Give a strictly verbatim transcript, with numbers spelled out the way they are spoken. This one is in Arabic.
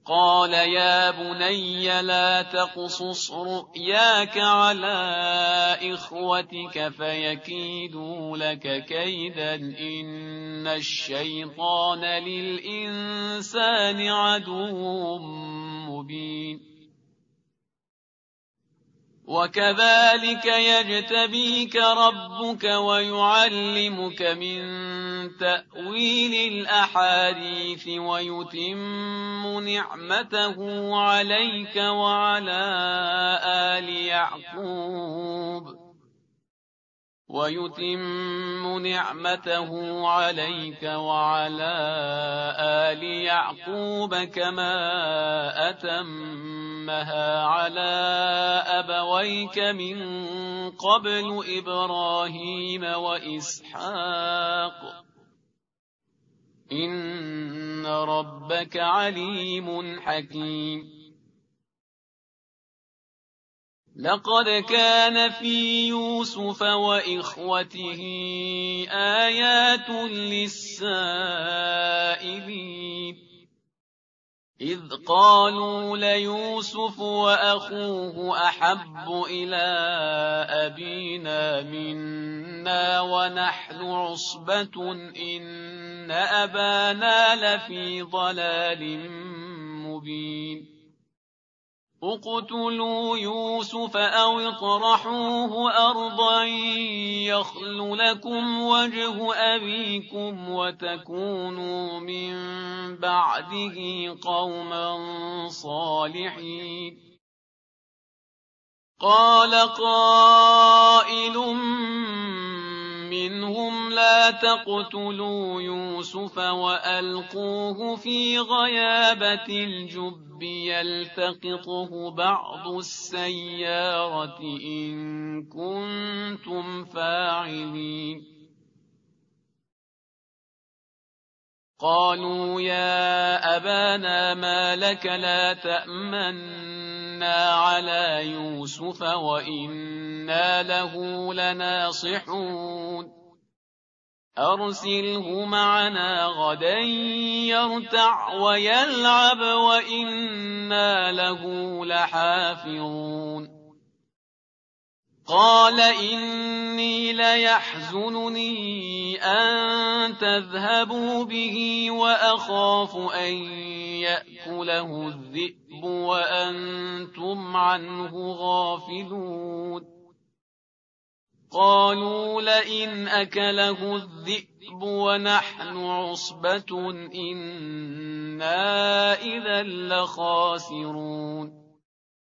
قال يا بني لا تقصص رؤياك على إخوتك فيكيدوا لك كيدا إن الشيطان للإنسان عدو مبين وكذلك يجتبيك ربك ويعلمك من تأويل الأحاديث ويتم نعمته عليك وعلى آل يعقوب ويتم نعمته عليك وعلى آل يعقوب كما أتمها على أبويك من قبل إبراهيم وإسحاق إن ربك عليم حكيم لقد كان في يوسف وإخوته آيات للسائلين إذ قالوا ليوسف وأخوه أحب إلى أبينا منا ونحن عصبة إن أبانا لفي ضلال مبين اقتلوا يوسف أو اطرحوه أرضا يخل لكم وجه أبيكم وتكونوا من بعده قوما صالحين قال قائل منهم لا تقتلوا يوسف وألقوه في غيابة الجب يلتقطه بعض السيارة إن كنتم فاعلين قالوا يا أبانا ما لك لا تأمنا على يوسف وإنا له لناصحون أرسله معنا غدا يرتع ويلعب وإنا له لحافظون قال إني ليحزنني أن تذهبوا به وأخاف أن يأكله الذئب وأنتم عنه غافلون قالوا لئن أكله الذئب ونحن عصبة إنا إذا لخاسرون